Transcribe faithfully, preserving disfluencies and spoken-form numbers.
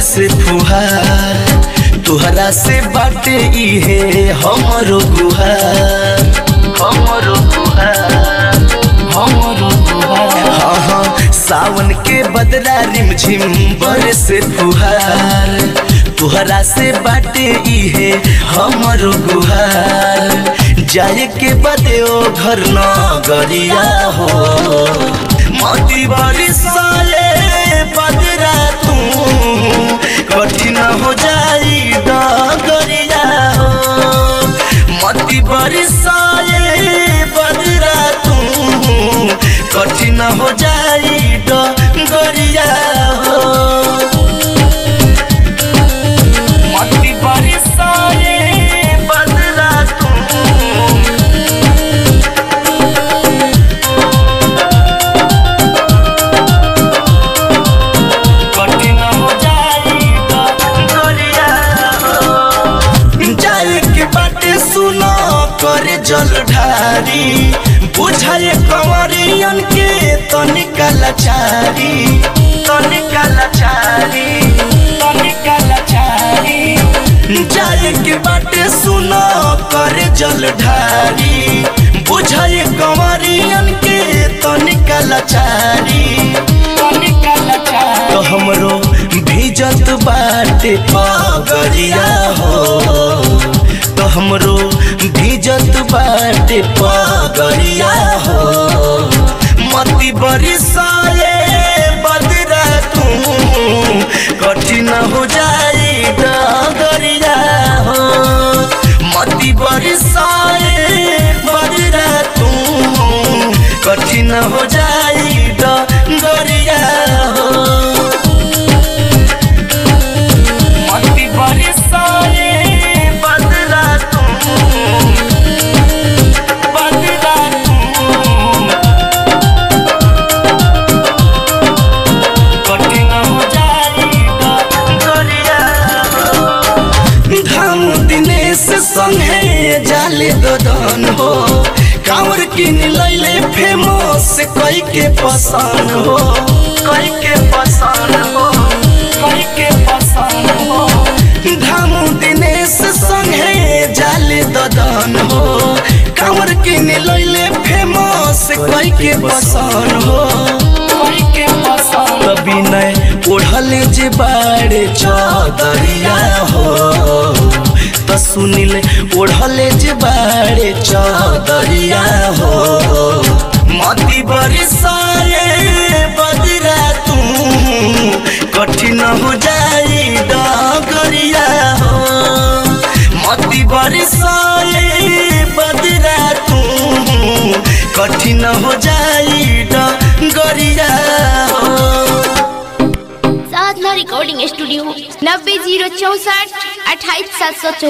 से फुहार तुहरा से बाटे इहे हमरो गुहार हमरो गुहार हमरो गुहार। हाँ हाँ सावन के बदला रिमझिम बरस फुहार तुहरा से बाटे इहे हमरो गुहार। जाए के बदे ओ घर नगरिया हो मोती बरसाए बदरा तू कठिन हो जाई डगरिया हो मोती बरसाए बदरा तू कठिन हो जाई डगरिया हो मोती बरसाए बदरा तू कठिन हो जाई डगरिया हो। जाए के बाटे सुनो करे जल ढारी बुझाए कंवरियन के तनिका लाचारी तनिका लाचारी तनिका लाचारी। जाए के बाटे सुनो करे जल ढारी बुझाए कंवरियन के तनिका लाचारी तनिका लाचारी। तो हमरो भीजत बाटे पगरिया हो तो हमरो भीजत बाटे पगरिया हो मोती बरसाए बदरा तू कठिन हो जाई डगरिया हो मोती बरसाए बदरा तू कठिन हो जाई डगरिया हो मोती बरसाए बदरा तू बदरा तू कठिन हो जाई डगरिया हो। धाम दिनेश संगे जाले ददन हो कांवर किन लैले फेमस कई के पसंद हो कई के पसंद हो कई के पसंद हो। धाम दिनेश संगे जाले ददन हो कांवर किन लैले फेमस कई के पसंद हो कई के पसंद। कभी नहीं ओढ़ले जे बाड़े चौदरिया हो तो सुनिल ओढ़ले जे बाड़े चौदरिया हो मोती बरसाए बदरा तू कठिन हो जाई डगरिया हो मोती बरसाए बदरा तू कठिन हो जाई डगरिया हो। साधना रिकॉर्डिंग स्टूडियो नब्बे जीरो चौसठ अट्ठाईस सात सौ